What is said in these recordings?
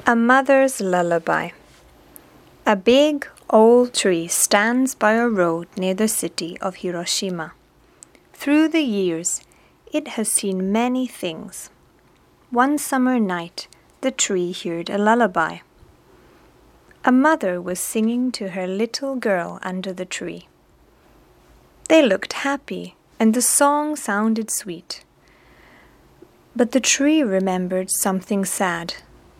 A Mother's Lullaby. A big old tree stands by a road near the city of Hiroshima. Through the years, it has seen many things. One summer night, the tree heard a lullaby. A mother was singing to her little girl under the tree. They looked happy, and the song sounded sweet. But the tree remembered something sad.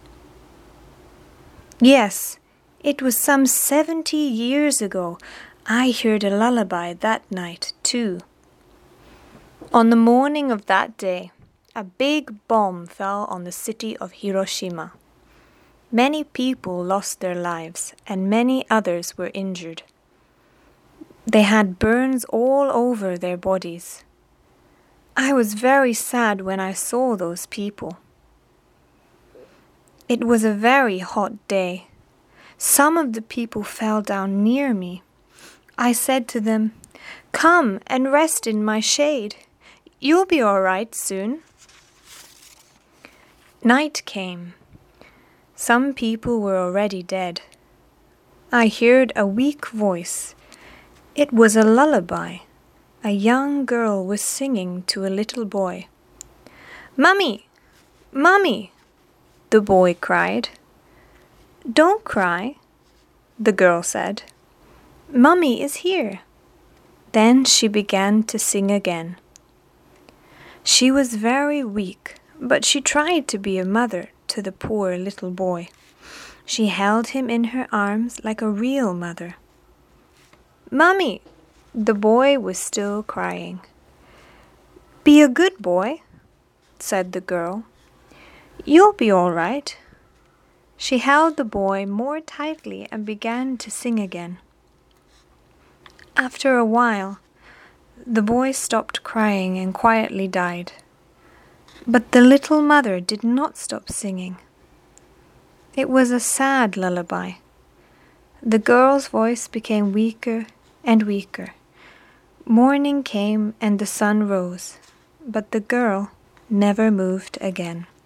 Yes, it was some 70 years ago. I heard a lullaby that night, too. On the morning of that day, a big bomb fell on the city of Hiroshima. Many people lost their lives, and many others were injured. They had burns all over their bodies. I was very sad when I saw those people. It was a very hot day. Some of the people fell down near me. I said to them, "Come and rest in my shade. You'll be all right soon." Night came. Some people were already dead. I heard a weak voice. It was a lullaby. A young girl was singing to a little boy. "Mummy! Mummy!" the boy cried. "Don't cry," the girl said. "Mummy is here." Then she began to sing again. She was very weak, but she tried to be a mother to the poor little boy. She held him in her arms like a real mother. "Mummy!" The boy was still crying. "Be a good boy," said the girl. "You'll be all right." She held the boy more tightly and began to sing again. After a while, the boy stopped crying and quietly died. But the little mother did not stop singing. It was a sad lullaby. The girl's voice became weaker and weaker. Morning came and the sun rose, but the girl never moved again.